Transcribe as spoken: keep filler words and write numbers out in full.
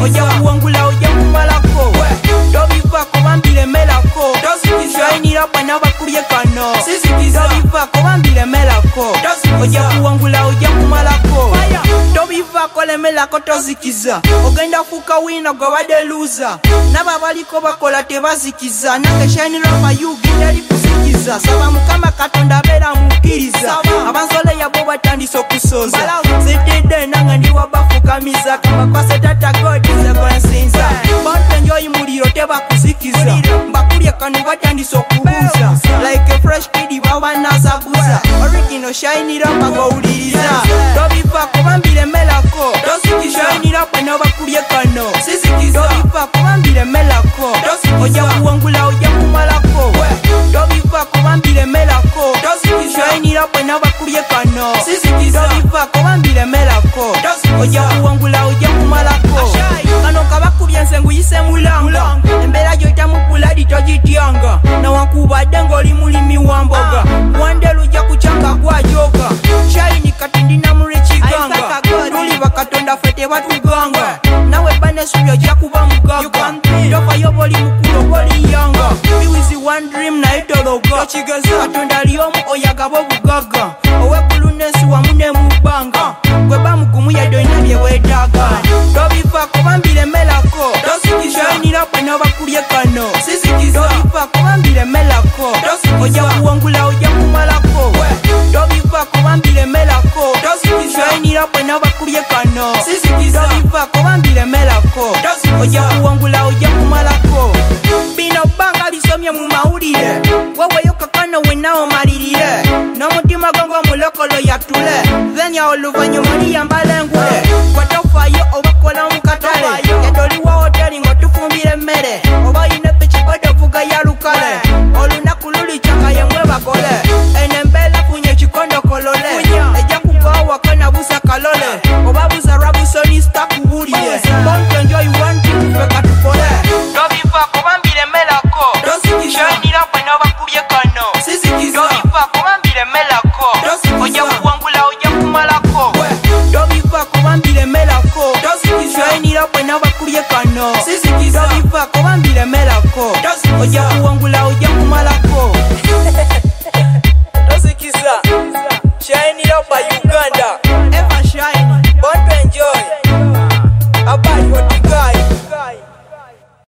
oja kuwangula oja kumalako tobivako bambiremerako shayinira bwana bakulye kano tobivako bambiremerako oja kuwangula oja kumalako tobivako lemerako tozikiza ogenda kukawina gwe badde luza naba baliko bakola tebazikiza nange shayinira mayugi teri kuzikiza saba mukama katonda abeera mukkiriza abansole yabo batandise okusoza zitidde nanga ndiwabafukamiza kamakwase tata godize gwensinza bantenjoyi muliro tebakuzikiza mbakulye kano batandise okubuuza like a fresh kid babanazaguza original shayinira bagowuliriza tobivako bambiremerako shayinira bwena bakulye kano tobivako bambiremerako oja kuwangula oja kumalako tobivako bambiremerako shayinira bwena bakulye kano tobivako bambiremerako oja kuwangula oja kumalako kano kabakubye ensengu yise mulanga embeera gyotamukula ditogityanga nawankubadde ng'oli mulimi wa mboga wande lujja kucanga gwajoga shayini kati ndinamule kiganga tuli bakatonda ffe tebatuganga nawe banesubyo ojja kuba mugaga tofayo boli mukulu oboliyanga biwizi one dream naye tologa katonda lyomu oyagaba obugaga ow'eggulu n'ensi wamu ne mu bbanga gwe bamugumu yadoyina bye weetaaga tobivako bambiremerako shayinira bwena bakulye kano tobivako bambiremerako oja kuwangula oja kumalako tobivako bambiremerako shayinira bwena bakulye kano tobivako bambiremerako oja kuwangula oja kumalako bino bbanga lisomye mu mawulire weweyo kakano wenna omalirire n'omutima gongo mulokolo yatule then ya oluvanyuma liyambala engule kwatofayo obakola mu katale yadoliwa